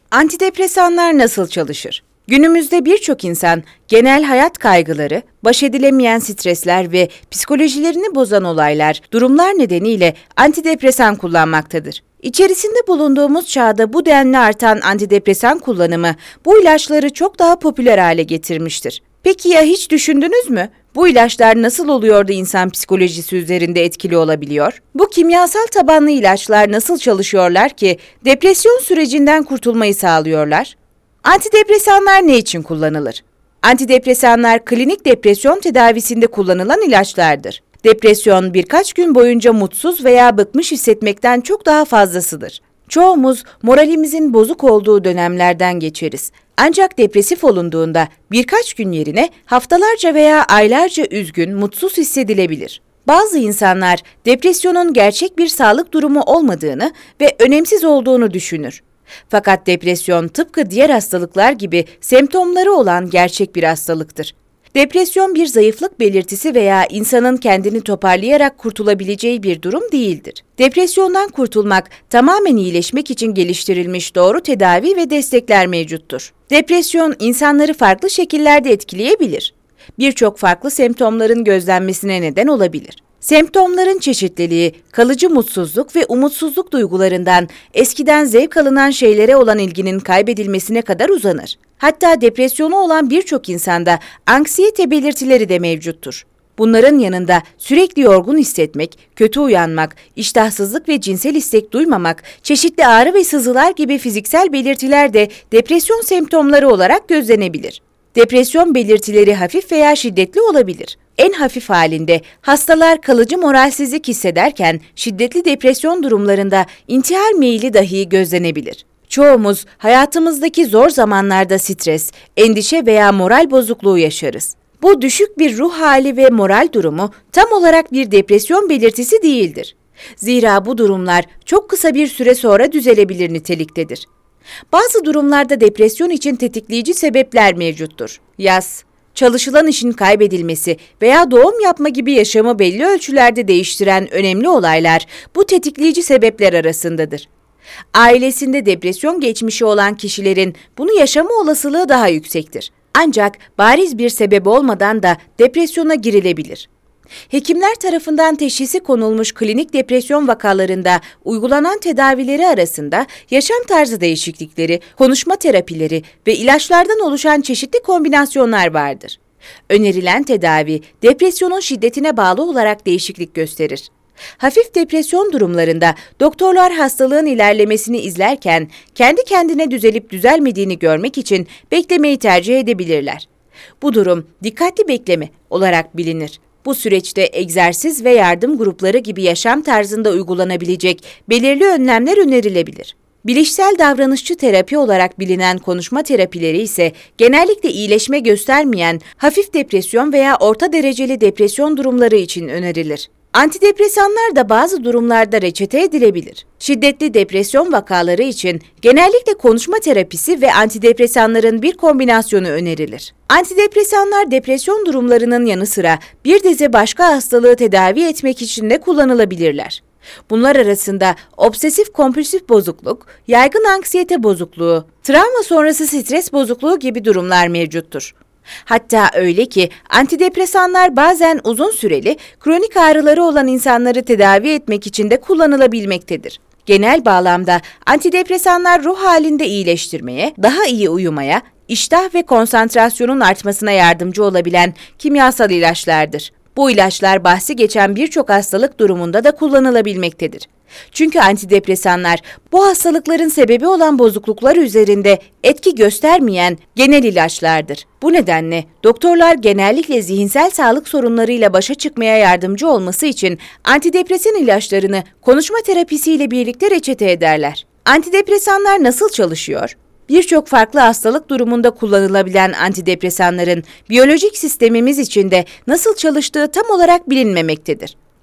Antidepresanlar nasıl çalışır? Günümüzde birçok insan genel hayat kaygıları, baş edilemeyen stresler ve psikolojilerini bozan olaylar, durumlar nedeniyle antidepresan kullanmaktadır. İçerisinde bulunduğumuz çağda bu denli artan antidepresan kullanımı bu ilaçları çok daha popüler hale getirmiştir. Peki ya hiç düşündünüz mü? Bu ilaçlar nasıl oluyor da insan psikolojisi üzerinde etkili olabiliyor? Bu kimyasal tabanlı ilaçlar nasıl çalışıyorlar ki depresyon sürecinden kurtulmayı sağlıyorlar? Antidepresanlar ne için kullanılır? Antidepresanlar klinik depresyon tedavisinde kullanılan ilaçlardır. Depresyon birkaç gün boyunca mutsuz veya bıkmış hissetmekten çok daha fazlasıdır. Çoğumuz moralimizin bozuk olduğu dönemlerden geçeriz. Ancak depresif olunduğunda birkaç gün yerine haftalarca veya aylarca üzgün, mutsuz hissedilebilir. Bazı insanlar depresyonun gerçek bir sağlık durumu olmadığını ve önemsiz olduğunu düşünür. Fakat depresyon tıpkı diğer hastalıklar gibi semptomları olan gerçek bir hastalıktır. Depresyon bir zayıflık belirtisi veya insanın kendini toparlayarak kurtulabileceği bir durum değildir. Depresyondan kurtulmak, tamamen iyileşmek için geliştirilmiş doğru tedavi ve destekler mevcuttur. Depresyon insanları farklı şekillerde etkileyebilir. Birçok farklı semptomların gözlenmesine neden olabilir. Semptomların çeşitliliği, kalıcı mutsuzluk ve umutsuzluk duygularından eskiden zevk alınan şeylere olan ilginin kaybedilmesine kadar uzanır. Hatta depresyonu olan birçok insanda anksiyete belirtileri de mevcuttur. Bunların yanında sürekli yorgun hissetmek, kötü uyanmak, iştahsızlık ve cinsel istek duymamak, çeşitli ağrı ve sızılar gibi fiziksel belirtiler de depresyon semptomları olarak gözlenebilir. Depresyon belirtileri hafif veya şiddetli olabilir. En hafif halinde hastalar kalıcı moralsizlik hissederken şiddetli depresyon durumlarında intihar meyili dahi gözlenebilir. Çoğumuz hayatımızdaki zor zamanlarda stres, endişe veya moral bozukluğu yaşarız. Bu düşük bir ruh hali ve moral durumu tam olarak bir depresyon belirtisi değildir. Zira bu durumlar çok kısa bir süre sonra düzelebilir niteliktedir. Bazı durumlarda depresyon için tetikleyici sebepler mevcuttur. Yas, çalışılan işin kaybedilmesi veya doğum yapma gibi yaşamı belli ölçülerde değiştiren önemli olaylar bu tetikleyici sebepler arasındadır. Ailesinde depresyon geçmişi olan kişilerin bunu yaşama olasılığı daha yüksektir. Ancak bariz bir sebep olmadan da depresyona girilebilir. Hekimler tarafından teşhisi konulmuş klinik depresyon vakalarında uygulanan tedavileri arasında yaşam tarzı değişiklikleri, konuşma terapileri ve ilaçlardan oluşan çeşitli kombinasyonlar vardır. Önerilen tedavi, depresyonun şiddetine bağlı olarak değişiklik gösterir. Hafif depresyon durumlarında doktorlar hastalığın ilerlemesini izlerken kendi kendine düzelip düzelmediğini görmek için beklemeyi tercih edebilirler. Bu durum dikkatli bekleme olarak bilinir. Bu süreçte egzersiz ve yardım grupları gibi yaşam tarzında uygulanabilecek belirli önlemler önerilebilir. Bilişsel davranışçı terapi olarak bilinen konuşma terapileri ise genellikle iyileşme göstermeyen hafif depresyon veya orta dereceli depresyon durumları için önerilir. Antidepresanlar da bazı durumlarda reçete edilebilir. Şiddetli depresyon vakaları için genellikle konuşma terapisi ve antidepresanların bir kombinasyonu önerilir. Antidepresanlar depresyon durumlarının yanı sıra bir dizi başka hastalığı tedavi etmek için de kullanılabilirler. Bunlar arasında obsesif kompulsif bozukluk, yaygın anksiyete bozukluğu, travma sonrası stres bozukluğu gibi durumlar mevcuttur. Hatta öyle ki antidepresanlar bazen uzun süreli kronik ağrıları olan insanları tedavi etmek için de kullanılabilmektedir. Genel bağlamda antidepresanlar ruh halinde iyileştirmeye, daha iyi uyumaya, iştah ve konsantrasyonun artmasına yardımcı olabilen kimyasal ilaçlardır. Bu ilaçlar bahsi geçen birçok hastalık durumunda da kullanılabilmektedir. Çünkü antidepresanlar bu hastalıkların sebebi olan bozukluklar üzerinde etki göstermeyen genel ilaçlardır. Bu nedenle doktorlar genellikle zihinsel sağlık sorunlarıyla başa çıkmaya yardımcı olması için antidepresan ilaçlarını konuşma terapisiyle birlikte reçete ederler. Antidepresanlar nasıl çalışıyor? Birçok farklı hastalık durumunda kullanılabilen antidepresanların biyolojik sistemimiz içinde nasıl çalıştığı tam olarak bilinmemektedir.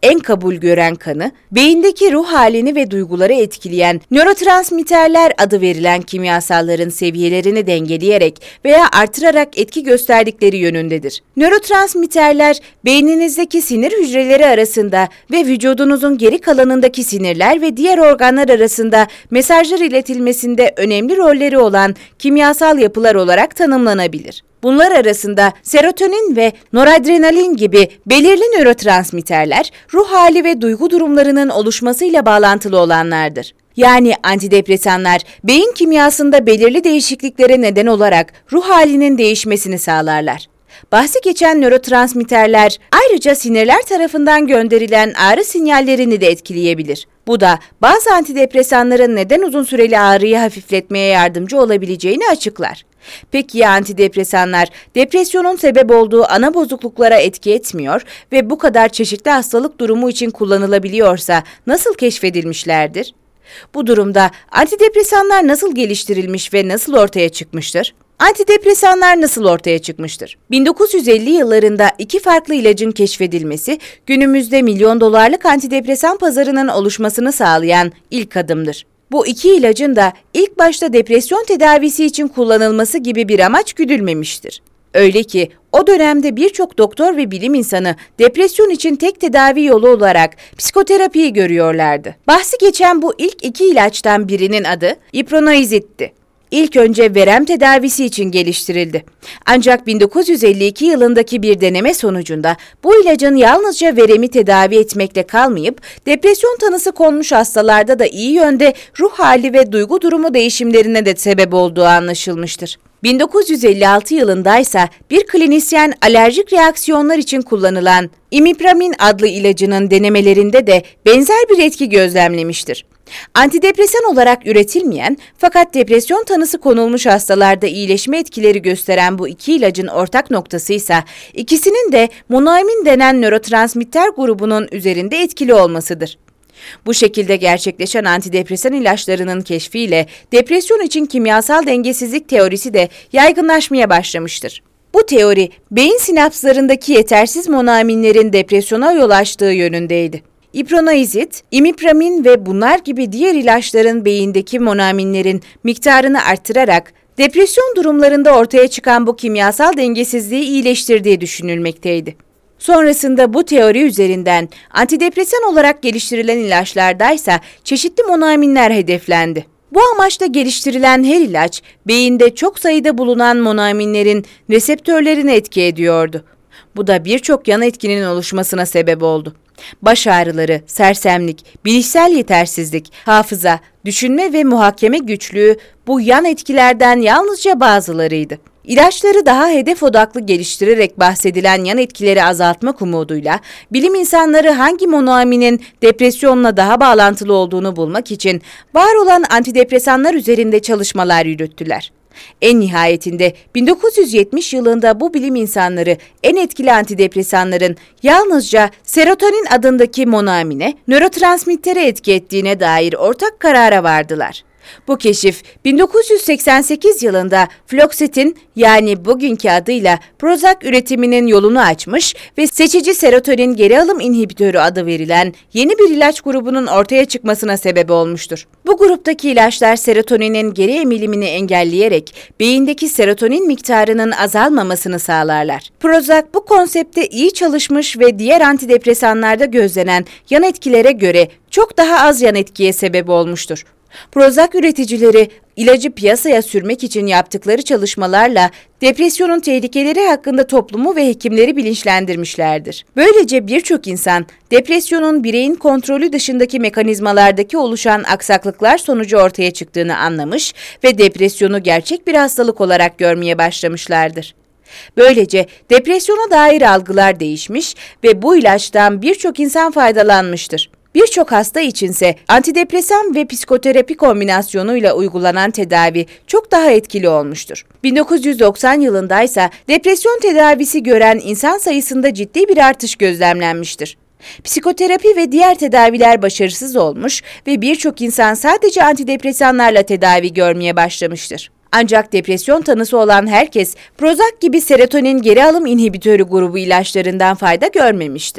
en kabul gören kanı, beyindeki ruh halini ve duyguları etkileyen nörotransmitterler adı verilen kimyasalların seviyelerini dengeleyerek veya artırarak etki gösterdikleri yönündedir. Nörotransmitterler, beyninizdeki sinir hücreleri arasında ve vücudunuzun geri kalanındaki sinirler ve diğer organlar arasında mesajlar iletilmesinde önemli rolleri olan kimyasal yapılar olarak tanımlanabilir. Bunlar arasında serotonin ve noradrenalin gibi belirli nörotransmitterler, ruh hali ve duygu durumlarının oluşmasıyla bağlantılı olanlardır. Yani antidepresanlar, beyin kimyasında belirli değişikliklere neden olarak ruh halinin değişmesini sağlarlar. Bahsi geçen nörotransmitterler ayrıca sinirler tarafından gönderilen ağrı sinyallerini de etkileyebilir. Bu da bazı antidepresanların neden uzun süreli ağrıyı hafifletmeye yardımcı olabileceğini açıklar. Peki ya antidepresanlar depresyonun sebep olduğu ana bozukluklara etki etmiyor ve bu kadar çeşitli hastalık durumu için kullanılabiliyorsa nasıl keşfedilmişlerdir? Bu durumda antidepresanlar nasıl geliştirilmiş ve nasıl ortaya çıkmıştır? Antidepresanlar nasıl ortaya çıkmıştır? 1950 yıllarında 2 farklı ilacın keşfedilmesi, günümüzde milyon dolarlık antidepresan pazarının oluşmasını sağlayan ilk adımdır. Bu 2 ilacın da ilk başta depresyon tedavisi için kullanılması gibi bir amaç güdülmemiştir. Öyle ki o dönemde birçok doktor ve bilim insanı depresyon için tek tedavi yolu olarak psikoterapiyi görüyorlardı. Bahsi geçen bu ilk 2 ilaçtan birinin adı ipronoizid'ti. İlk önce verem tedavisi için geliştirildi. Ancak 1952 yılındaki bir deneme sonucunda bu ilacın yalnızca veremi tedavi etmekle kalmayıp depresyon tanısı konmuş hastalarda da iyi yönde ruh hali ve duygu durumu değişimlerine de sebep olduğu anlaşılmıştır. 1956 yılındaysa bir klinisyen alerjik reaksiyonlar için kullanılan imipramin adlı ilacının denemelerinde de benzer bir etki gözlemlemiştir. Antidepresan olarak üretilmeyen fakat depresyon tanısı konulmuş hastalarda iyileşme etkileri gösteren bu 2 ilacın ortak noktası ise ikisinin de monoamin denen nörotransmitter grubunun üzerinde etkili olmasıdır. Bu şekilde gerçekleşen antidepresan ilaçlarının keşfiyle depresyon için kimyasal dengesizlik teorisi de yaygınlaşmaya başlamıştır. Bu teori, beyin sinapslarındaki yetersiz monoaminlerin depresyona yol açtığı yönündeydi. İpronoizid, imipramin ve bunlar gibi diğer ilaçların beyindeki monoaminlerin miktarını arttırarak depresyon durumlarında ortaya çıkan bu kimyasal dengesizliği iyileştirdiği düşünülmekteydi. Sonrasında bu teori üzerinden antidepresan olarak geliştirilen ilaçlardaysa çeşitli monoaminler hedeflendi. Bu amaçla geliştirilen her ilaç, beyinde çok sayıda bulunan monoaminlerin reseptörlerine etki ediyordu. Bu da birçok yan etkinin oluşmasına sebep oldu. Baş ağrıları, sersemlik, bilişsel yetersizlik, hafıza, düşünme ve muhakeme güçlüğü bu yan etkilerden yalnızca bazılarıydı. İlaçları daha hedef odaklı geliştirerek bahsedilen yan etkileri azaltmak umuduyla bilim insanları hangi monoaminin depresyonla daha bağlantılı olduğunu bulmak için var olan antidepresanlar üzerinde çalışmalar yürüttüler. En nihayetinde 1970 yılında bu bilim insanları en etkili antidepresanların yalnızca serotonin adındaki monoamine, nörotransmittere etki ettiğine dair ortak karara vardılar. Bu keşif 1988 yılında Fluoxetine yani bugünkü adıyla Prozac üretiminin yolunu açmış ve seçici serotonin geri alım inhibitörü adı verilen yeni bir ilaç grubunun ortaya çıkmasına sebep olmuştur. Bu gruptaki ilaçlar serotoninin geri emilimini engelleyerek beyindeki serotonin miktarının azalmamasını sağlarlar. Prozac bu konsepte iyi çalışmış ve diğer antidepresanlarda gözlenen yan etkilere göre çok daha az yan etkiye sebep olmuştur. Prozac üreticileri ilacı piyasaya sürmek için yaptıkları çalışmalarla depresyonun tehlikeleri hakkında toplumu ve hekimleri bilinçlendirmişlerdir. Böylece birçok insan depresyonun bireyin kontrolü dışındaki mekanizmalardaki oluşan aksaklıklar sonucu ortaya çıktığını anlamış ve depresyonu gerçek bir hastalık olarak görmeye başlamışlardır. Böylece depresyona dair algılar değişmiş ve bu ilaçtan birçok insan faydalanmıştır. Birçok hasta içinse antidepresan ve psikoterapi kombinasyonuyla uygulanan tedavi çok daha etkili olmuştur. 1990 yılındaysa depresyon tedavisi gören insan sayısında ciddi bir artış gözlemlenmiştir. Psikoterapi ve diğer tedaviler başarısız olmuş ve birçok insan sadece antidepresanlarla tedavi görmeye başlamıştır. Ancak depresyon tanısı olan herkes Prozac gibi serotonin geri alım inhibitörü grubu ilaçlarından fayda görmemiştir.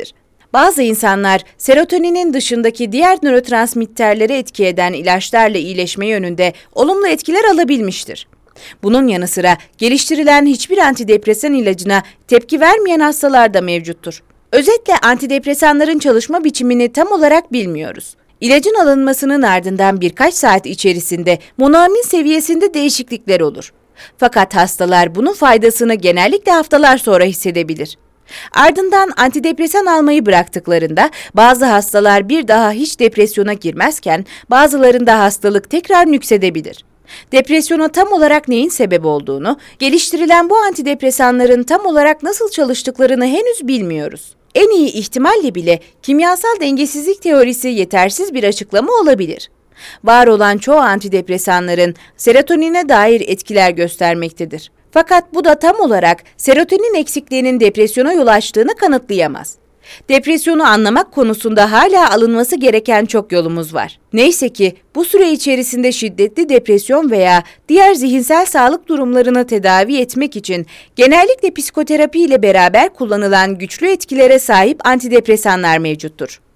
Bazı insanlar serotoninin dışındaki diğer nörotransmitterleri etki eden ilaçlarla iyileşme yönünde olumlu etkiler alabilmiştir. Bunun yanı sıra geliştirilen hiçbir antidepresan ilacına tepki vermeyen hastalar da mevcuttur. Özetle antidepresanların çalışma biçimini tam olarak bilmiyoruz. İlacın alınmasının ardından birkaç saat içerisinde monoamin seviyesinde değişiklikler olur. Fakat hastalar bunun faydasını genellikle haftalar sonra hissedebilir. Ardından antidepresan almayı bıraktıklarında bazı hastalar bir daha hiç depresyona girmezken bazılarında hastalık tekrar nüksedebilir. Depresyona tam olarak neyin sebep olduğunu, geliştirilen bu antidepresanların tam olarak nasıl çalıştıklarını henüz bilmiyoruz. En iyi ihtimalle bile kimyasal dengesizlik teorisi yetersiz bir açıklama olabilir. Var olan çoğu antidepresanların serotonine dair etkiler göstermektedir. Fakat bu da tam olarak serotonin eksikliğinin depresyona yol açtığını kanıtlayamaz. Depresyonu anlamak konusunda hala alınması gereken çok yolumuz var. Neyse ki bu süre içerisinde şiddetli depresyon veya diğer zihinsel sağlık durumlarını tedavi etmek için genellikle psikoterapi ile beraber kullanılan güçlü etkilere sahip antidepresanlar mevcuttur.